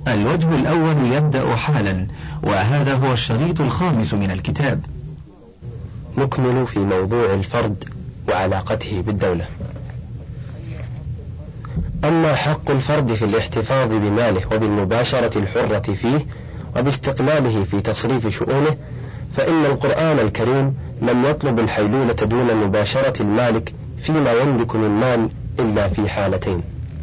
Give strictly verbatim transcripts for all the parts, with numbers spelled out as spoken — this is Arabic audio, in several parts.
الوجه الأول يبدأ حالا، وهذا هو الشريط الخامس من الكتاب. نكمل في موضوع الفرد وعلاقته بالدولة. أما حق الفرد في الاحتفاظ بماله وبالمباشرة الحرة فيه وباستقلاله في تصريف شؤونه، فإن القرآن الكريم لم يطلب الحيلولة دون مباشرة المالك فيما يملك من مال إلا في حالتين: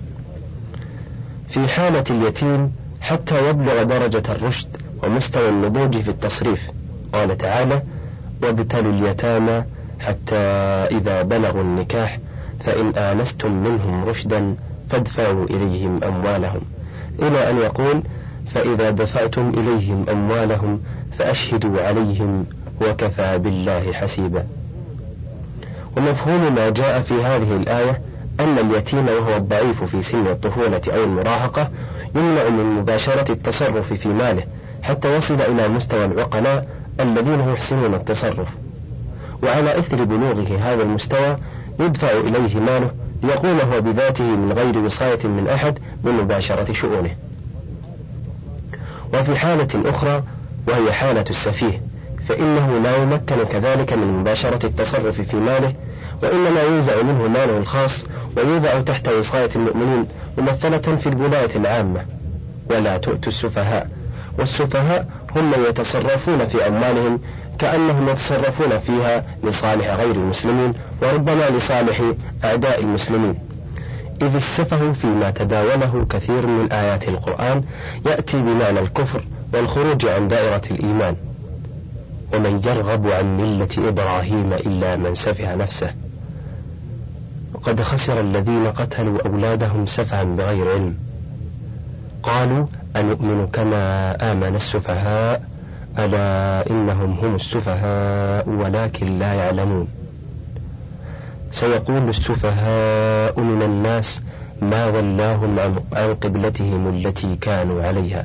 في حالة اليتيم حتى يبلغ درجة الرشد ومستوى النضوج في التصريف، قال تعالى: وابتلوا اليتامى حتى إذا بلغوا النكاح فإن آنستم منهم رشدا فادفعوا إليهم أموالهم، إلى أن يقول: فإذا دفعتم إليهم أموالهم فأشهدوا عليهم وكفى بالله حسيبا. ومفهوم ما جاء في هذه الآية أن اليتيم وهو الضعيف في سن الطفولة أو المراهقة يمنع من مباشرة التصرف في ماله حتى يصل إلى مستوى العقلاء الذين يحسنون التصرف، وعلى إثر بلوغه هذا المستوى يدفع إليه ماله ليقوم هو بذاته من غير وصاية من أحد بمباشرة شؤونه. وفي حالة أخرى وهي حالة السفيه، فإنه لا يمكن كذلك من مباشرة التصرف في ماله، وإنما ينزع منه ماله الخاص ويوضع تحت وصاية المؤمنين ممثلة في الولاية العامة. ولا تؤتوا السفهاء، والسفهاء هم من يتصرفون في أموالهم كأنهم يتصرفون فيها لصالح غير المسلمين وربما لصالح أعداء المسلمين، إذ السفه فيما تداوله كثير من آيات القرآن يأتي بمعنى الكفر والخروج عن دائرة الإيمان. ومن يرغب عن ملة إبراهيم إلا من سفه نفسه وقد خسر الذين قتلوا أولادهم سفها بغير علم قالوا أنؤمن كما آمن السفهاء ألا إنهم هم السفهاء ولكن لا يعلمون. سيقول السفهاء من الناس ما ولاهم عن قبلتهم التي كانوا عليها.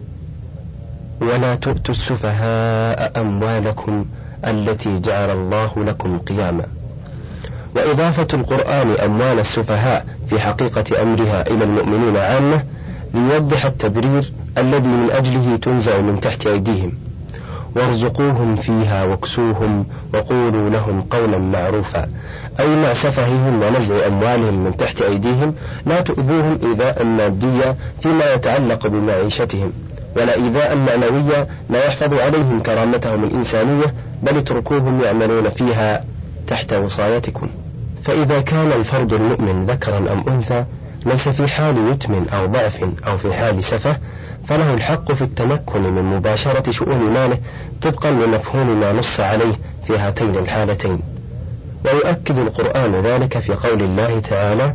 ولا تؤتوا السفهاء أموالكم التي جعل الله لكم قياما. وإضافة القرآن أموال السفهاء في حقيقة أمرها إلى المؤمنين عامة ليوضح التبرير الذي من أجله تنزع من تحت أيديهم: وارزقوهم فيها واكسوهم وقولوا لهم قولا معروفا، أي مع سفههم ونزع أموالهم من تحت أيديهم لا تؤذوهم إيذاء ماديا فيما يتعلق بمعيشتهم، ولا إيذاء معنويا لا يحفظ عليهم كرامتهم الإنسانية، بل اتركوهم يعملون فيها تحت وصايتكم. فإذا كان الفرد المؤمن ذكرا أم أنثى ليس في حال يتم أو ضعف أو في حال سفه، فله الحق في التمكن من مباشرة شؤون ماله طبقا لمفهوم ما نص عليه في هاتين الحالتين. ويؤكد القرآن ذلك في قول الله تعالى: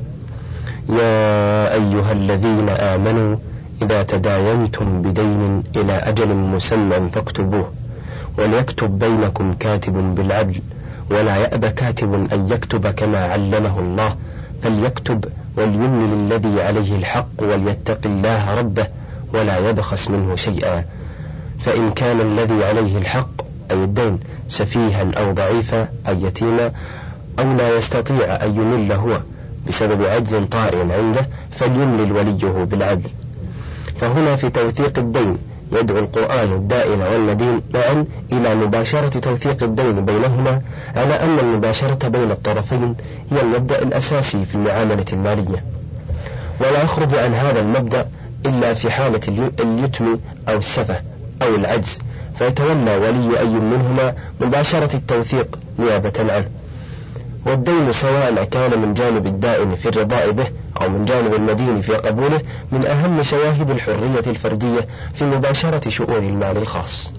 يا أيها الذين آمنوا إذا تداينتم بدين إلى أجل مسمى فاكتبوه وليكتب بينكم كاتب بالعدل ولا يأب كاتب أن يكتب كما علمه الله فليكتب وليملل الذي عليه الحق وليتق الله ربه ولا يبخس منه شيئا، فإن كان الذي عليه الحق أي الدين سفيها أو ضعيفا أي يتيما أو لا يستطيع أن يمل هو بسبب عجز طارئ عنده فليملل وليه بالعدل. فهنا في توثيق الدين يدعو القرآن الدائن والمدين معا إلى مباشرة توثيق الدين بينهما، على أن المباشرة بين الطرفين هي المبدأ الأساسي في المعاملة المالية، ولا يخرج عن هذا المبدأ إلا في حالة اليتم أو السفه أو العجز، فيتولى ولي أي منهما مباشرة التوثيق نيابة عنه. والدين سواء كان من جانب الدائن في الرضاء به أو من جانب المدين في قبوله من أهم شواهد الحرية الفردية في مباشرة شؤون المال الخاص.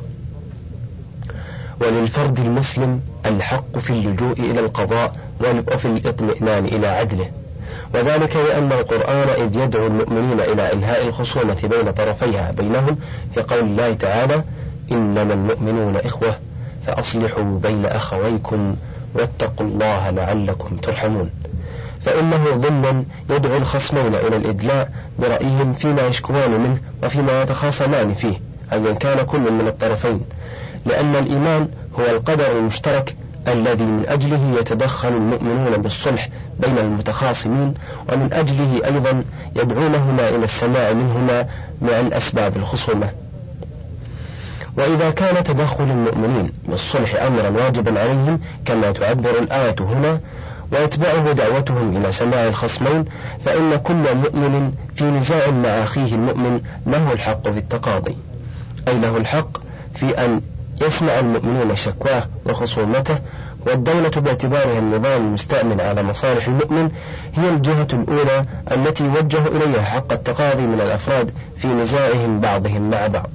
وللفرد المسلم الحق في اللجوء إلى القضاء وفي الاطمئنان إلى عدله، وذلك لأن القرآن إذ يدعو المؤمنين إلى إنهاء الخصومة بين طرفيها بينهم في قول الله تعالى: إنما المؤمنون إخوة فأصلحوا بين أخويكم واتقوا الله لعلكم ترحمون. فإنه ضمن يدعو الخصمين إلى الإدلاء برأيهم فيما يشكوان منه وفيما يتخاصمان فيه أيا كان كل من الطرفين، لأن الإيمان هو القدر المشترك الذي من أجله يتدخل المؤمنون بالصلح بين المتخاصمين، ومن أجله أيضا يدعونهما إلى السماع منهما عن أسباب الخصومة. وإذا كان تدخل المؤمنين بالصلح أمرا واجبا عليهم كما تعبر الآية هنا، ويتبعه دعوتهم إلى سماع الخصمين، فإن كل مؤمن في نزاع مع أخيه المؤمن له الحق في التقاضي، أي له الحق في أن يسمع المؤمنون شكواه وخصومته، والدولة باعتبارها النظام المستأمن على مصالح المؤمن هي الجهة الأولى التي يوجه إليها حق التقاضي من الأفراد في نزاعهم بعضهم مع بعض.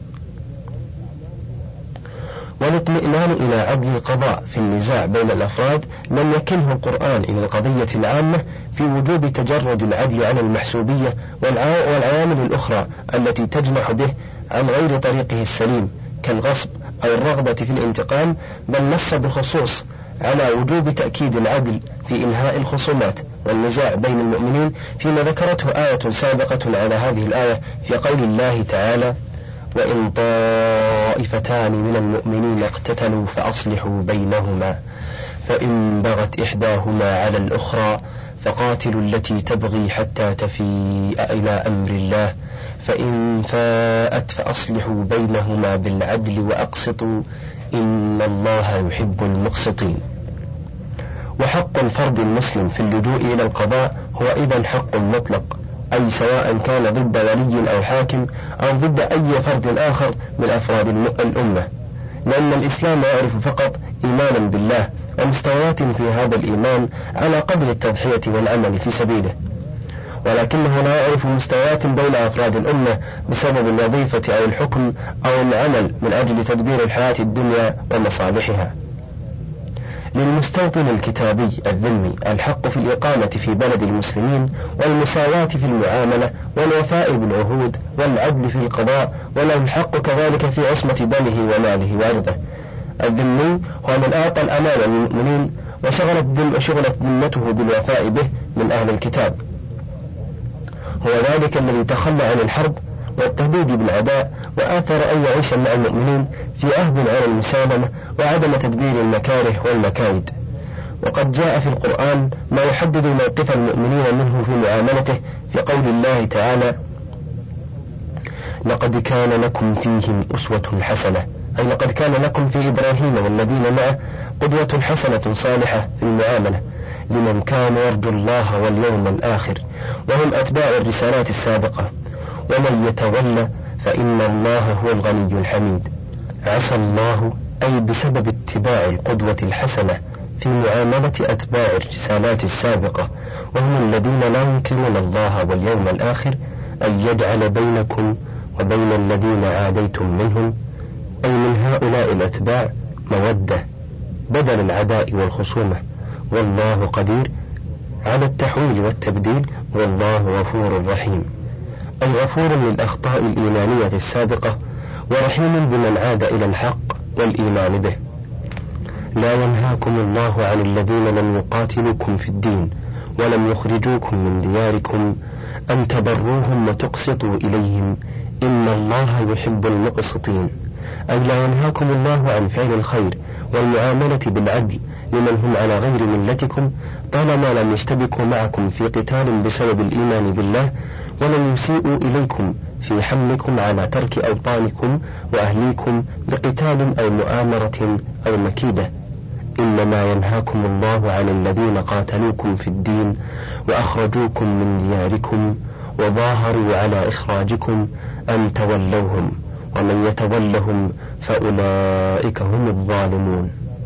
والاطمئنان إلى عدل القضاء في النزاع بين الأفراد لم يكله القرآن إلى القضية العامة في وجوب تجرد العدل عن المحسوبية والعوامل الأخرى التي تجنح به عن غير طريقه السليم كالغصب أو الرغبة في الانتقام، بل نص بخصوص على وجوب تأكيد العدل في إنهاء الخصومات والنزاع بين المؤمنين، فيما ذكرته آية سابقة على هذه الآية في قول الله تعالى: وإن طائفتان من المؤمنين اقتتلوا فأصلحوا بينهما فإن بغت إحداهما على الأخرى فقاتلوا التي تبغي حتى تفيء إلى أمر الله فإن فاءت فأصلحوا بينهما بالعدل وأقسطوا إن الله يحب المقسطين. وحق الفرد المسلم في اللجوء إلى القضاء هو إذن حق مطلق، أي سواء كان ضد ولي أو حاكم أو ضد أي فرد آخر من أفراد الأمة، لأن الإسلام يعرف فقط إيمانا بالله ومستويات في هذا الإيمان على قدر التضحية والعمل في سبيله، ولكنه لا يعرف مستويات بين أفراد الأمة بسبب الوظيفة أو الحكم أو العمل من أجل تدبير الحياة الدنيا ومصالحها. للمستوطن الكتابي الذمي الحق في الإقامة في بلد المسلمين والمساواة في المعاملة والوفاء بالعهود والعدل في القضاء، وله الحق كذلك في عصمة دمه وماله وعرضه. الذمي هو من أعطى الأمان للمؤمنين وشغلت وشغلت ذمته بالوفاء به من أهل الكتاب، هو ذلك الذي تخلى عن الحرب والتهديد بالعداء وآثر أن يعيش مع المؤمنين في عهد على المسالمة وعدم تدبير المكاره والمكايد. وقد جاء في القرآن ما يحدد موقف المؤمنين منه في معاملته في قول الله تعالى: لقد كان لكم فيهم أسوة حسنة، أي لقد كان لكم في إبراهيم والذين معه قدوة حسنة صالحة في المعاملة لمن كان يرجو الله واليوم الآخر وهم أتباع الرسالات السابقة، ومن يتولى فإن الله هو الغني الحميد. عسى الله، أي بسبب اتباع القدوة الحسنة في معاملة أتباع الرسالات السابقة وهم الذين لا ينكرون الله واليوم الآخر، أن يجعل بينكم وبين الذين عاديتم منهم، أي من هؤلاء الأتباع، مودة بدل العداء والخصومة، والله قدير على التحويل والتبديل، والله غفور رحيم، أي غفور للأخطاء الإيمانية السابقة ورحيم بمن عاد إلى الحق والإيمان به. لا ينهاكم الله عن الذين لم يقاتلوكم في الدين ولم يخرجوكم من دياركم أن تبروهم وتقسطوا إليهم إن الله يحب المقسطين، أي لا ينهاكم الله عن فعل الخير والمعاملة بالعدل لمن هم على غير ملتكم طالما لم يشتبكوا معكم في قتال بسبب الإيمان بالله ولم يسيئوا إليكم في حملكم على ترك أوطانكم وأهليكم بقتال أو مؤامرة أو مكيدة. إنما ينهاكم الله عن الذين قاتلوكم في الدين وأخرجوكم من دياركم وظاهروا على إخراجكم أن تولوهم، ومن يتولهم فأولئك هم الظالمون.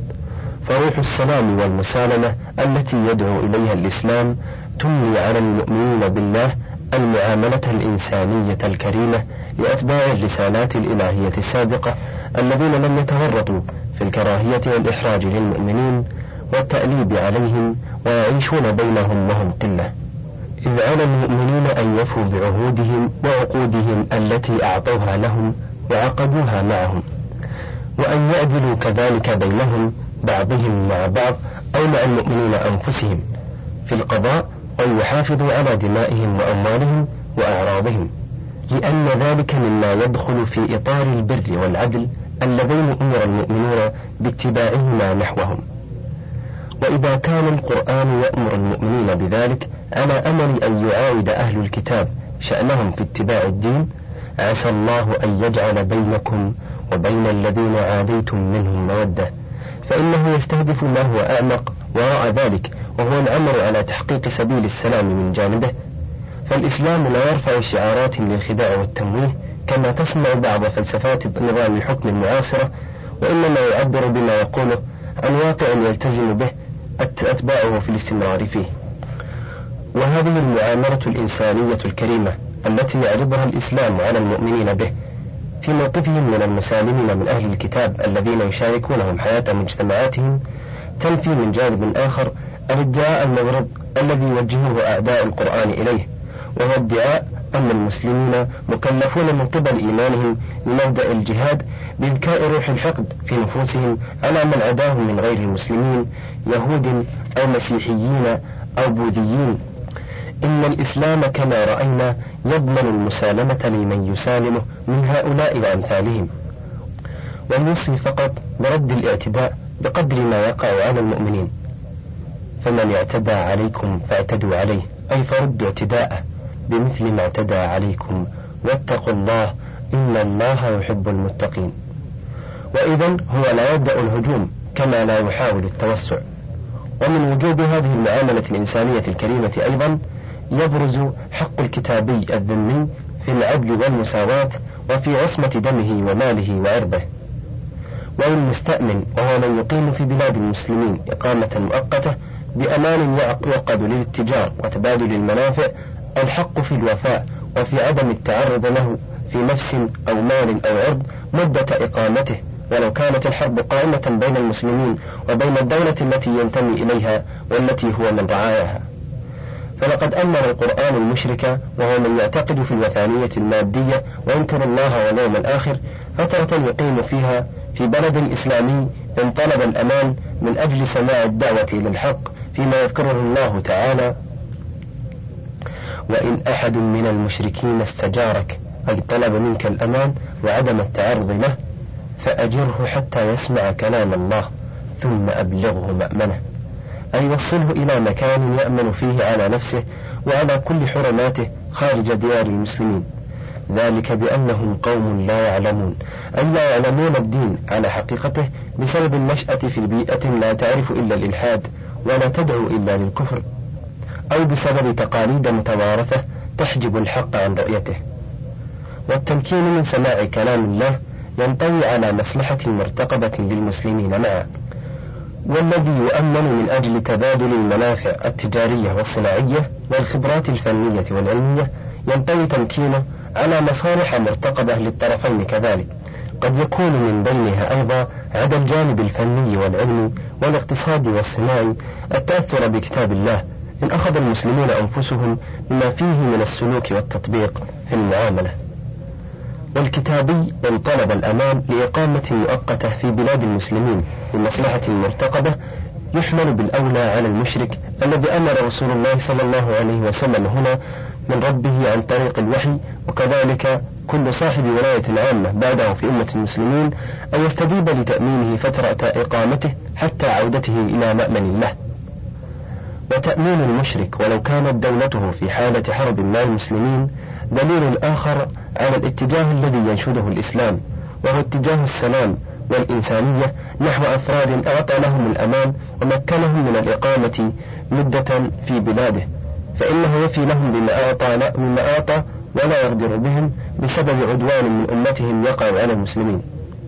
فروح السلام والمسالمة التي يدعو إليها الإسلام تملي على المؤمنين بالله المعاملة الإنسانية الكريمة لأتباع الرسالات الإلهية السابقة الذين لم يتورطوا في الكراهية والإحراج للمؤمنين والتأليب عليهم ويعيشون بينهم وهم قلة، إذ على المؤمنين أن يفوا بعهودهم وعقودهم التي أعطوها لهم وعقدوها معهم، وأن يعدلوا كذلك بينهم بعضهم مع بعض أو مع المؤمنين أنفسهم في القضاء، أن يحافظوا على دمائهم وأموالهم وأعراضهم، لأن ذلك مما يدخل في إطار البر والعدل اللذين أمر المؤمنون باتباعهما نحوهم. وإذا كان القرآن يأمر المؤمنين بذلك على أمل أن يعاود أهل الكتاب شأنهم في اتباع الدين، عسى الله أن يجعل بينكم وبين الذين عاديتم منهم مودة، فإنه يستهدف ما هو أعمق وراء ذلك، وهو الأمر على تحقيق سبيل السلام من جانبه. فالإسلام لا يرفع شعارات للخداع والتمويه كما تصنع بعض فلسفات نظام الحكم المعاصرة، وإنما يعبر بما يقوله عن واقع يلتزم به أتباعه في الاستمرار فيه. وهذه المعاملة الإنسانية الكريمة التي يعرضها الإسلام على المؤمنين به في موقفهم من المسالمين من أهل الكتاب الذين يشاركونهم حياة مجتمعاتهم، تنفي من جانب آخر الادعاء المغرض الذي يوجهه أعداء القرآن إليه، وهو ادعاء أن المسلمين مكلفون من قبل إيمانهم بمبدأ الجهاد بإذكاء روح الحقد في نفوسهم على من عداهم من غير المسلمين يهود أو مسيحيين أو بوذيين. إن الإسلام كما رأينا يضمن المسالمة لمن يسالمه من هؤلاء وأمثالهم، ويوصي فقط برد الاعتداء بقدر ما يقع على المؤمنين. فمن اعتدى عليكم فاعتدوا عليه، أي فردوا اعتداءه بمثل ما اعتدى عليكم، واتقوا الله إن الله يحب المتقين. وإذا هو لا يبدأ الهجوم كما لا يحاول التوسع. ومن وجوب هذه المعاملة الإنسانية الكريمة أيضا يبرز حق الكتابي الذمي في العدل والمساواة وفي عصمة دمه وماله وعرضه. والمستأمن وهو من يقيم في بلاد المسلمين إقامة مؤقتة بأمان يعقد للاتجار وتبادل المنافع، الحق في الوفاء وفي عدم التعرض له في نفس أو مال أو عرض مدة إقامته، ولو كانت الحرب قائمة بين المسلمين وبين الدولة التي ينتمي إليها والتي هو من رعاياها. فلقد أمر القرآن المشرك وهو من يعتقد في الوثنية المادية وينكر الله واليوم الآخر فترة يقيم فيها في بلد إسلامي إن طلب الأمان من أجل سماع الدعوة إلى الحق، فيما يذكره الله تعالى: وإن أحد من المشركين استجارك، أي طلب منك الأمان وعدم التعرض له، فأجره حتى يسمع كلام الله ثم أبلغه مأمنه، أي وصله إلى مكان يأمن فيه على نفسه وعلى كل حرماته خارج ديار المسلمين. ذلك بأنهم قوم لا يعلمون، أي لا يعلمون الدين على حقيقته بسبب النشأة في بيئة لا تعرف إلا الإلحاد ولا تدعو إلا للكفر، أو بسبب تقاليد متوارثة تحجب الحق عن رؤيته. والتمكين من سماع كلام الله ينطوي على مصلحة مرتقبة للمسلمين معا، والذي يؤمن من أجل تبادل المنافع التجارية والصناعية والخبرات الفنية والعلمية ينطوي تمكينه على مصالح مرتقبة للطرفين كذلك، قد يكون من بينها أيضا عدا الجانب الفني والعلمي والاقتصادي والصناعي التأثر بكتاب الله، إن أخذ المسلمون أنفسهم بما فيه من السلوك والتطبيق في المعاملة. والكتابي إن طلب الأمان لإقامة مؤقتة في بلاد المسلمين بمصلحة مرتقبة يحمل بالأولى على المشرك الذي أمر رسول الله صلى الله عليه وسلم هنا من ربه عن طريق الوحي، وكذلك كل صاحب ولاية عامة بعده في أمة المسلمين أن يستجيب لتأمينه فترة إقامته حتى عودته إلى مأمن له. وتأمين المشرك ولو كانت دولته في حالة حرب مع المسلمين دليل آخر على الاتجاه الذي ينشده الإسلام، وهو اتجاه السلام والإنسانية نحو أفراد أعطى لهم الأمان ومكنهم من الإقامة مدة في بلاده، فإنه يفي لهم بما أعطى, بما أعطى ولا يغدر بهم بسبب عدوان من أمتهم يقع على المسلمين.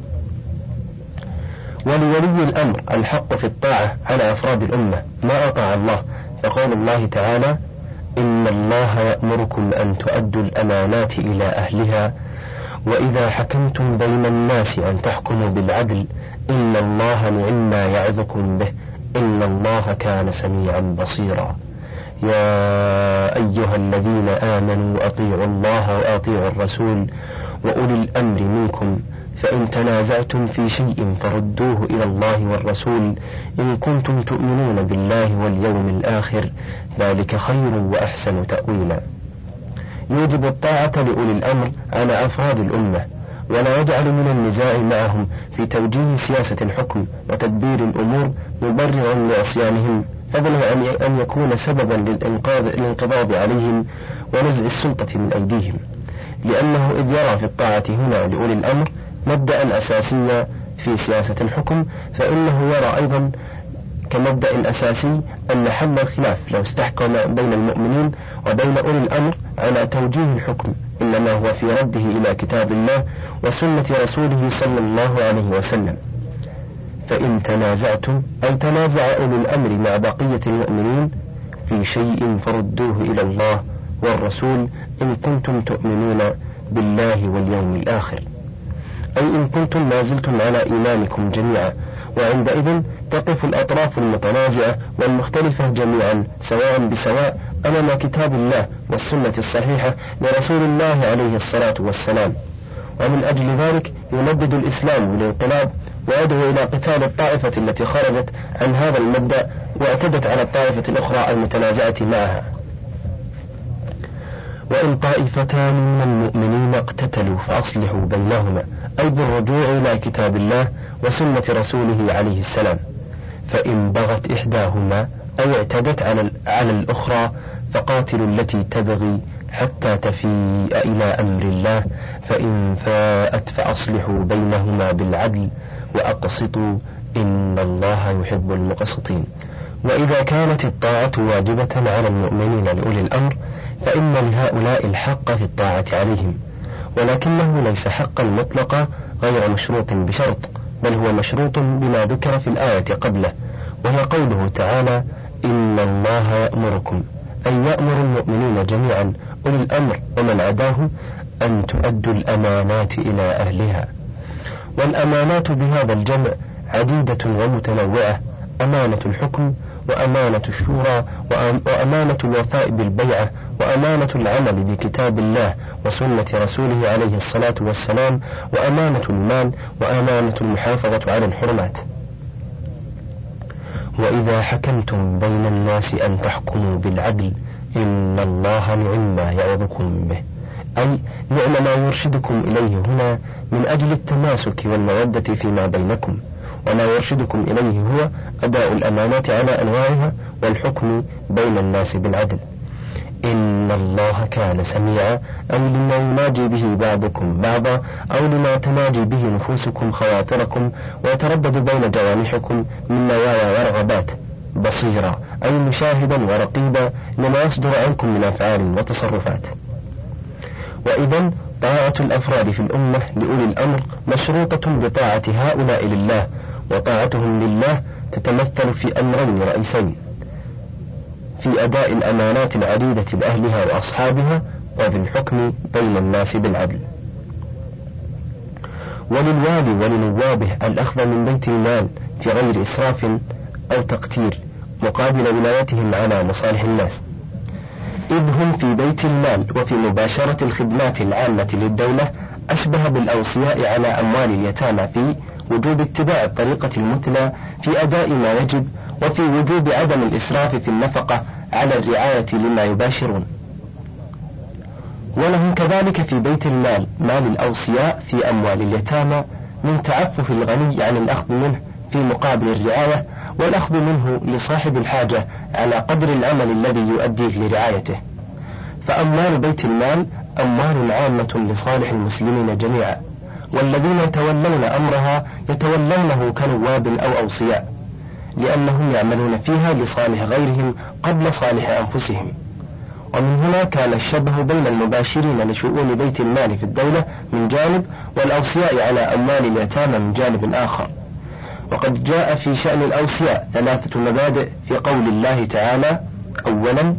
ولولي الأمر الحق في الطاعة على أفراد الأمة ما أطاع الله، يقول الله تعالى: إن الله يأمركم أن تؤدوا الأمانات إلى أهلها وإذا حكمتم بين الناس أن تحكموا بالعدل إن الله نعما يعظكم به إن الله كان سميعا بصيرا. يا أيها الذين آمنوا أطيعوا الله وأطيعوا الرسول وأولي الأمر منكم فإن تنازعتم في شيء فردوه إلى الله والرسول إن كنتم تؤمنون بالله واليوم الآخر ذلك خير وأحسن تأويلا. يوجب الطاعة لأولي الأمر على أفراد الأمة، ولا يجعل من النزاع معهم في توجيه سياسة الحكم وتدبير الأمور مبررا لعصيانهم، فضلا عن أن يكون سببا للانقضاض عليهم ونزع السلطة من أيديهم، لأنه إذ يرى في الطاعة هنا لأولي الأمر مبدأ أساسيا في سياسة الحكم، فإنه يرى أيضا كمبدأ أساسي أن حل الخلاف لو استحكم بين المؤمنين وبين أولي الأمر على توجيه الحكم إنما هو في رده إلى كتاب الله وسنة رسوله صلى الله عليه وسلم. فإن تنازعتم أي تنازع أولي الأمر مع بقية المؤمنين في شيء فردوه إلى الله والرسول إن كنتم تؤمنون بالله واليوم الآخر، أي إن كنتم ما زلتم على إيمانكم جميعا، وعندئذ تقف الأطراف المتنازعة والمختلفة جميعا سواء بسواء أمام كتاب الله والسنة الصحيحة لرسول الله عليه الصلاة والسلام. ومن أجل ذلك يمدد الإسلام بالانقلاب ويدعو إلى قتال الطائفة التي خرجت عن هذا المبدأ واعتدت على الطائفة الأخرى المتنازعة معها. وإن طائفتان من المؤمنين اقتتلوا فأصلحوا بينهما، أي بالرجوع إلى كتاب الله وسنة رسوله عليه السلام. فإن بغت إحداهما أو اعتدت على على الأخرى فقاتلوا التي تبغي حتى تفيء إلى أمر الله، فإن فاءت فأصلحوا بينهما بالعدل وأقسطوا إن الله يحب المقسطين. وإذا كانت الطاعة واجبة على المؤمنين لأولي الأمر فإن لهؤلاء الحق في الطاعة عليهم، ولكنه ليس حقا مطلقا غير مشروط بشرط، بل هو مشروط بما ذكر في الآية قبله، وهي قوله تعالى إن الله يأمركم، أي يأمر المؤمنين جميعا أولي الأمر ومن عداه أن تؤدوا الأمانات إلى أهلها. والأمانات بهذا الجمع عديدة ومتنوعة: أمانة الحكم، وأمانة الشورى، وأمانة الوفاء بالبيعة، وأمانة العمل بكتاب الله وسنة رسوله عليه الصلاة والسلام، وأمانة المال، وأمانة المحافظة على الحرمات. وإذا حكمتم بين الناس أن تحكموا بالعدل إن الله نعم ما يعظكم به، أي نعم ما يرشدكم إليه هنا من أجل التماسك والمودة فيما بينكم، وما يرشدكم إليه هو أداء الأمانات على أنواعها والحكم بين الناس بالعدل. إن الله كان سميعا، أي لما يناجي به بعضكم بعضا أو لما تناجي به نفوسكم خواطركم ويتردد بين جوانحكم من نوايا ورغبات، بصيرا أي مشاهدا ورقيبا لما يصدر عنكم من أفعال وتصرفات. وإذا طاعة الأفراد في الأمة لأولي الأمر مشروطة بطاعة هؤلاء لله، وطاعتهم لله تتمثل في أمرين رئيسين: في أداء الأمانات العديدة لأهلها وأصحابها، وفي الحكم بين الناس بالعدل. وللوالي ولنوابه الأخذ من بيت المال في غير إسراف أو تقتير مقابل ولايتهم على مصالح الناس، إذ هم في بيت المال وفي مباشرة الخدمات العامة للدولة أشبه بالأوصياء على أموال اليتامى في وجوب اتباع الطريقة المثلى في أداء ما يجب، وفي وجوب عدم الإسراف في النفقة على الرعاية لما يباشرون. ولهم كذلك في بيت المال مال الأوصياء في أموال اليتامى من تعفف الغني عن الأخذ منه في مقابل الرعاية، والأخذ منه لصاحب الحاجة على قدر العمل الذي يؤديه لرعايته. فأموال بيت المال أموال عامة لصالح المسلمين جميعا، والذين يتولون أمرها يتولونه كنواب أو أوصياء، لأنهم يعملون فيها لصالح غيرهم قبل صالح أنفسهم. ومن هنا كان الشبه بين المباشرين لشؤون بيت المال في الدولة من جانب، والأوصياء على أموال اليتامى من جانب آخر. وقد جاء في شأن الأوصياء ثلاثة مبادئ في قول الله تعالى: أولا: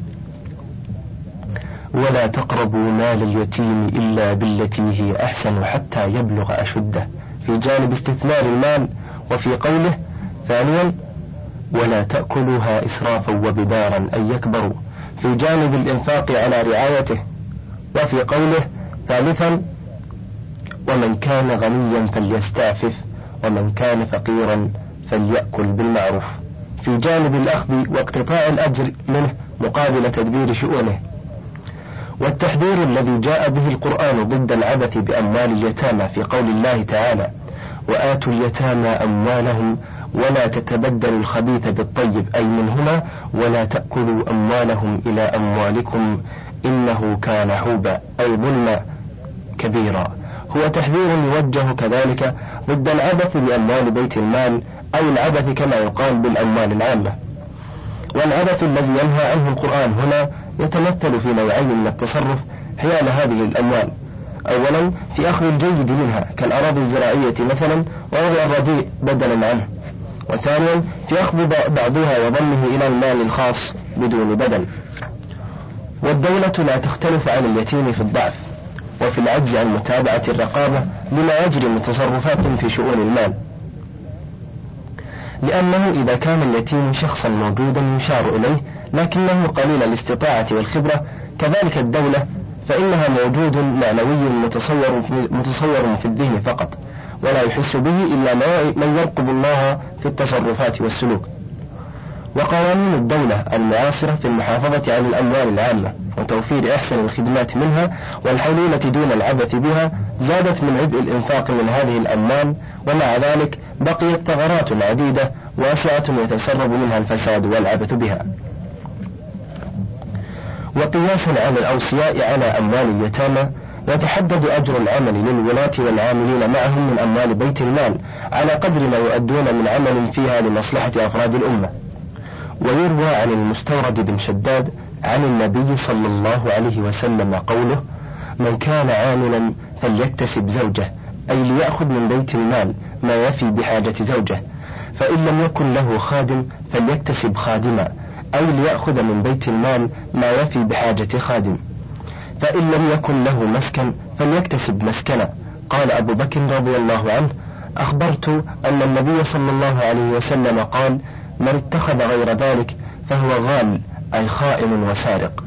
ولا تقربوا مال اليتيم إلا بالتي هي أحسن حتى يبلغ أشده، في جانب استثمار المال. وفي قوله: ثانيا: ولا تأكلوها إسرافا وبدارا أن يكبروا، في جانب الإنفاق على رعايته. وفي قوله: ثالثا: ومن كان غنيا فليستعفف ومن كان فقيرا فليأكل بالمعروف، في جانب الأخذ واقتطاع الأجر منه مقابل تدبير شؤونه. والتحذير الذي جاء به القرآن ضد العبث بأموال اليتامى في قول الله تعالى: وآتوا اليتامى أموالهم ولا تتبدلوا الخبيث بالطيب، أي منهما ولا تأكلوا أموالهم إلى أموالكم إنه كان حوبا، أي ظلما كبيرا. هو تحذير يوجه كذلك ضد العبث بأموال بيت المال، أو العبث كما يقال بالأموال العامة. والعبث الذي ينهى عنه القرآن هنا يتمثل في نوعين من التصرف حيال هذه الأموال: أولا في أخذ الجيد منها كالأراضي الزراعية مثلا ووضع الرديء بدلا عنه، وثانيا في أخذ بعضها وضمه إلى المال الخاص بدون بدل. والدولة لا تختلف عن اليتيم في الضعف وفي العجز عن متابعة الرقابة لما يجري من تصرفات في شؤون المال، لأنه إذا كان اليتيم شخصا موجودا يشار إليه لكنه قليل الاستطاعة والخبرة، كذلك الدولة فإنها موجود معنوي متصور متصور في الذهن فقط، ولا يحس به إلا من يرقب الله في التصرفات والسلوك. وقوانين الدولة المعاصرة في المحافظة على الأموال العامة وتوفير أحسن الخدمات منها والحلولة دون العبث بها زادت من عبء الإنفاق من هذه الأموال، ومع ذلك بقيت ثغرات عديدة واسعة يتسرب منها الفساد والعبث بها. وقياسا على الأوصياء على أموال اليتامى يتحدد أجر العمل للولاة والعاملين معهم من أموال بيت المال على قدر ما يؤدون من عمل فيها لمصلحة أفراد الأمة. ويروى عن المستورد بن شداد عن النبي صلى الله عليه وسلم قوله: من كان عاملا فليكتسب زوجه، أي ليأخذ من بيت المال ما يفي بحاجة زوجه، فإن لم يكن له خادم فليكتسب خادما، أي ليأخذ من بيت المال ما يفي بحاجة خادم، فإن لم يكن له مسكن فليكتسب مسكنا. قال أبو بكر رضي الله عنه: أخبرت أن النبي صلى الله عليه وسلم قال: من اتخذ غير ذلك فهو غال، أي خائن وسارق.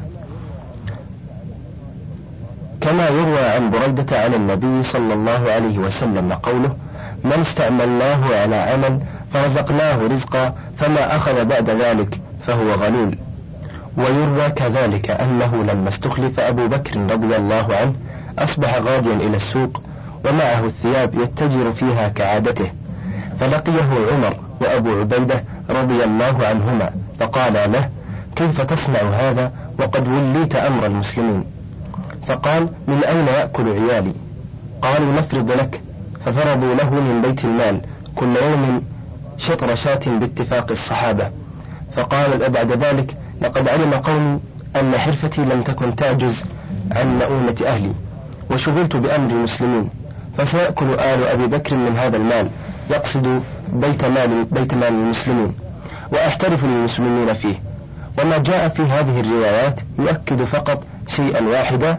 كما يروى عن بريدة عن النبي صلى الله عليه وسلم قوله: من استعملناه على عمل فرزقناه رزقا فما أخذ بعد ذلك فهو غلول. ويروى كذلك أنه لما استخلف أبو بكر رضي الله عنه أصبح غاديا إلى السوق ومعه الثياب يتجر فيها كعادته، فلقيه عمر وأبو عبيدة رضي الله عنهما فقال له: كيف تصنع هذا وقد وليت أمر المسلمين؟ فقال: من أين يأكل عيالي؟ قالوا: نفرض لك. ففرضوا له من بيت المال كل يوم شطر شاة باتفاق الصحابة. فقال بعد ذلك: لقد علم قومي أن حرفتي لم تكن تعجز عن مؤونة أهلي وشغلت بأمر المسلمين، فسيأكل آل أبي بكر من هذا المال، يقصد بيت مال, بيت مال المسلمين، وأحترف للمسلمين فيه. وما جاء في هذه الروايات يؤكد فقط شيئا واحدا،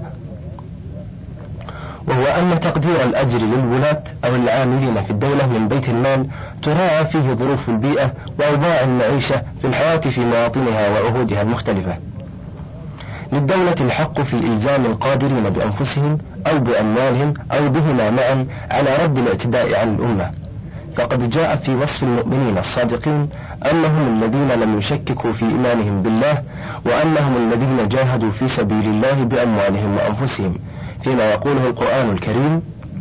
وهو أن تقدير الأجر للولاة أو العاملين في الدولة من بيت المال تراعى فيه ظروف البيئة وأوضاع المعيشة في الحياة في مواطنها وعهودها المختلفة. للدولة الحق في إلزام القادرين بأنفسهم أو بأموالهم أو بهما معا على رد الاعتداء على الأمة، فقد جاء في وصف المؤمنين الصادقين أنهم الذين لم يشككوا في إيمانهم بالله، وأنهم الذين جاهدوا في سبيل الله بأموالهم وأنفسهم، فيما يقوله القرآن الكريم: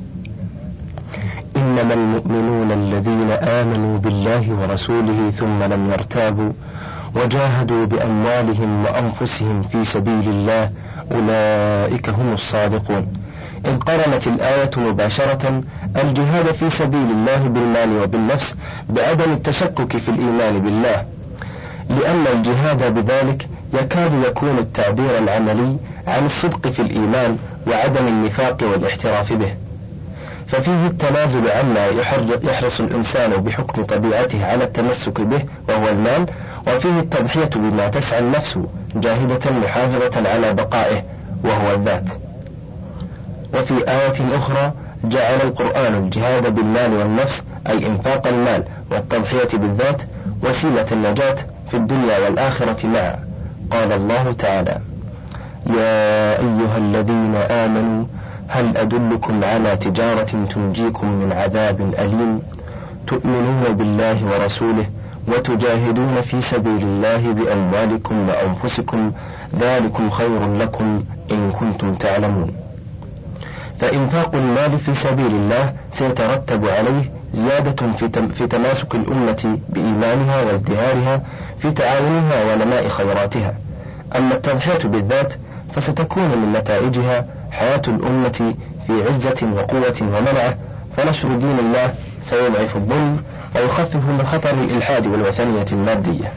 إنما المؤمنون الذين آمنوا بالله ورسوله ثم لم يرتابوا وجاهدوا بأموالهم وأنفسهم في سبيل الله أولئك هم الصادقون. إذ قرنت الآية مباشرة الجهاد في سبيل الله بالمال وبالنفس بعدم التشكك في الإيمان بالله، لأن الجهاد بذلك يكاد يكون التعبير العملي عن الصدق في الإيمان وعدم النفاق والاحتراف به، ففيه التنازل عما يحرص الإنسان بحكم طبيعته على التمسك به وهو المال، وفيه التضحية بما تسعى النفس جاهدة محافظة على بقائه وهو الذات. وفي آية أخرى جعل القرآن الجهاد بالمال والنفس أي إنفاق المال والتضحية بالذات وسيلة النجاة في الدنيا والآخرة معا. قال الله تعالى: يا أيها الذين آمنوا هل أدلكم على تجارة تنجيكم من عذاب أليم تؤمنون بالله ورسوله وتجاهدون في سبيل الله بأموالكم وأنفسكم ذلكم خير لكم إن كنتم تعلمون. فإنفاق المال في سبيل الله سيترتب عليه زيادة في تماسك الأمة بإيمانها وازدهارها في تعاونها ونماء خيراتها. أما التضحية بالذات فستكون من نتائجها حياة الأمة في عزة وقوة ومنعة، فنشر دين الله سيضعف الظلم ويخفف من خطر الإلحاد والوثنية المادية.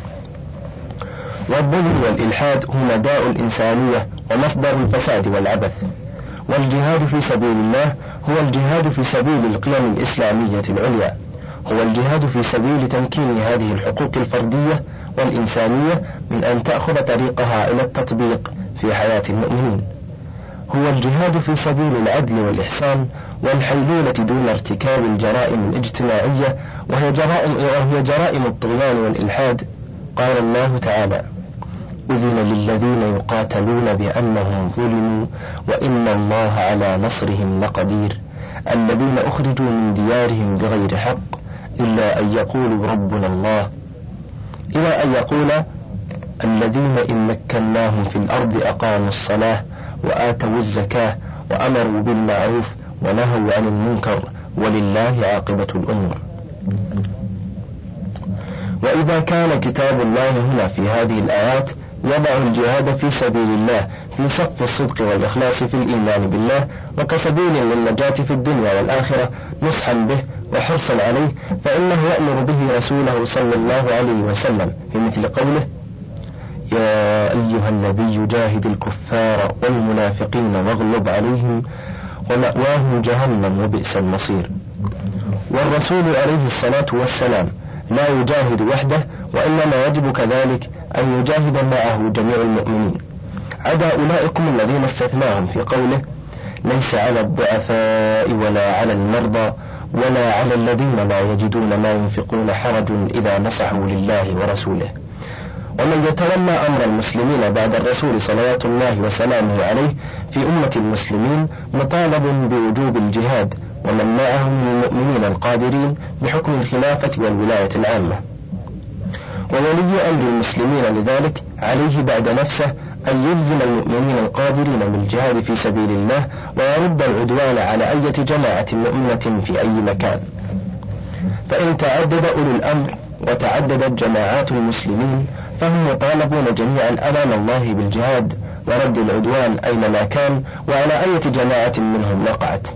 والظلم والإلحاد هما داء الإنسانية ومصدر الفساد والعبث، والجهاد في سبيل الله هو الجهاد في سبيل القيم الإسلامية العليا، هو الجهاد في سبيل تمكين هذه الحقوق الفردية والإنسانية من أن تأخذ طريقها إلى التطبيق في حياة المؤمنين، هو الجهاد في سبيل العدل والإحسان والحيلولة دون ارتكاب الجرائم الاجتماعية وهي جرائم, وهي جرائم الطغيان والإلحاد. قال الله تعالى: أذن للذين يقاتلون بأنهم ظلموا وإن الله على نصرهم لقدير، الذين أخرجوا من ديارهم بغير حق إلا أن يقولوا ربنا الله، إلى أن يقول الذين إن مكناهم في الأرض أقاموا الصلاة وآتوا الزكاة وأمروا بالمعروف ونهوا عن المنكر ولله عاقبة الأمور. وإذا كان كتاب الله هنا في هذه الآيات يضع الجهاد في سبيل الله في صف الصدق والإخلاص في الإيمان بالله وكسبيل للنجاة في الدنيا والآخرة نصحا به وحرصا عليه، فإنه يأمر به رسوله صلى الله عليه وسلم في مثل قوله: يا أيها النبي جاهد الكفار والمنافقين واغلظ عليهم ومأواهم جهنم وبئس المصير. والرسول عليه الصلاة والسلام لا يجاهد وحده، وإنما يجب كذلك أن يجاهد معه جميع المؤمنين، عدا أولئكم الذين استثناهم في قوله: ليس على الضعفاء ولا على المرضى ولا على الذين لا يجدون ما ينفقون حرج إذا نصحوا لله ورسوله. ومن يتولى أمر المسلمين بعد الرسول صلوات الله وسلامه عليه في أمة المسلمين مطالب بوجوب الجهاد، ومن معه من المؤمنين القادرين بحكم الخلافة والولاية العامة. وولي أمر المسلمين لذلك عليه بعد نفسه أن يلزم المؤمنين القادرين بالجهاد في سبيل الله ويرد العدوان على أي جماعة مؤمنة في أي مكان. فإن تعدد أولو الأمر وتعددت جماعات المسلمين فهم مطالبون جميعا أمام الله بالجهاد ورد العدوان أينما كان وعلى أي جماعة منهم وقعت،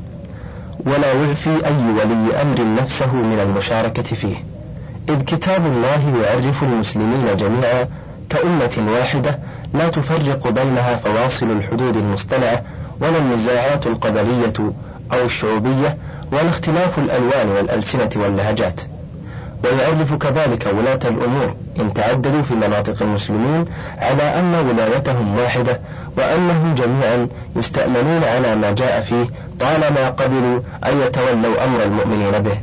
ولا يعفي أي ولي أمر نفسه من المشاركة فيه، إذ كتاب الله يعرف المسلمين جميعا كأمة واحدة لا تفرق بينها فواصل الحدود المصطنعة ولا النزاعات القبلية أو الشعوبية ولا اختلاف الألوان والألسنة واللهجات. ويعرف كذلك ولاة الأمور إن تعددوا في مناطق المسلمين على أن ولايتهم واحدة، وأنهم جميعا يستأمنون على ما جاء فيه طالما قبلوا أن يتولوا أمر المؤمنين به.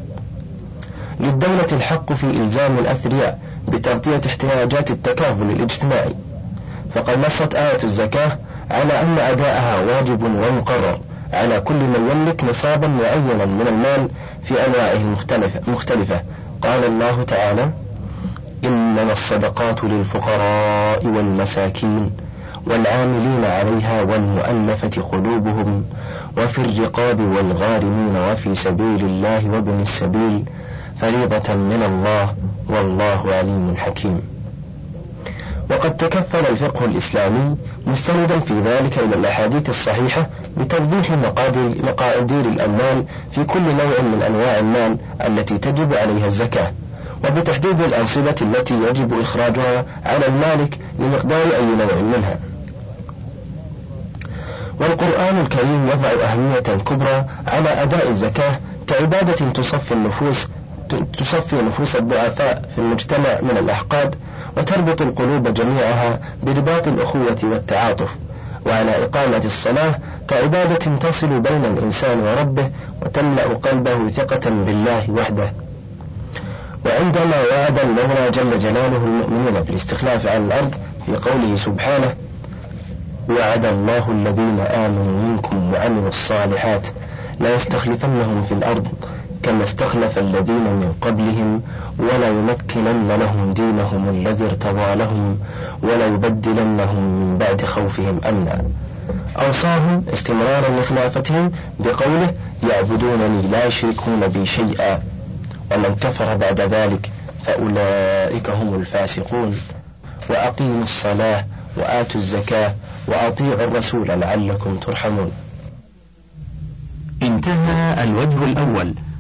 للدولة الحق في إلزام الأثرياء بتغطية احتياجات التكافل الاجتماعي، فقد نصت آية الزكاة على أن أداءها واجب ومقرر على كل من يملك نصابا معينا من المال في أنواعه المختلفة, مختلفة. قال الله تعالى: إنما الصدقات للفقراء والمساكين والعاملين عليها والمؤلفة قلوبهم وفي الرقاب والغارمين وفي سبيل الله وابن السبيل فريضة من الله والله عليم حكيم. وقد تكفل الفقه الإسلامي مستندا في ذلك إلى الأحاديث الصحيحة بتوضيح مقادير الأموال في كل نوع من أنواع المال التي تجب عليها الزكاة، وبتحديد الأنصبة التي يجب إخراجها على المالك لمقدار أي نوع منها. والقرآن الكريم يضع أهمية كبرى على أداء الزكاة كعبادة تصفي النفوس تصفي نفوس الضعفاء في المجتمع من الأحقاد وتربط القلوب جميعها برباط الأخوة والتعاطف، وعلى إقامة الصلاة كعبادة تصل بين الإنسان وربه وتملأ قلبه ثقة بالله وحده. وعندما وعد المولى جل جلاله المؤمنين بالاستخلاف على الأرض في قوله سبحانه: وعد الله الذين آمنوا منكم وعملوا الصالحات لا يستخلفنهم في الأرض كما استخلف الذين من قبلهم ولا يمكنن لهم دينهم الذي ارتضى لهم ولا يبدلنهم من بعد خوفهم أمنا. أوصاهم استمرارا لخلافتهم بقوله يعبدونني لا يشركون بي شيئا، ومن كفر بعد ذلك فأولئك هم الفاسقون. وأقيموا الصلاة وآتوا الزكاة وأطيعوا الرسول لعلكم ترحمون. انتهى الوجه الأول.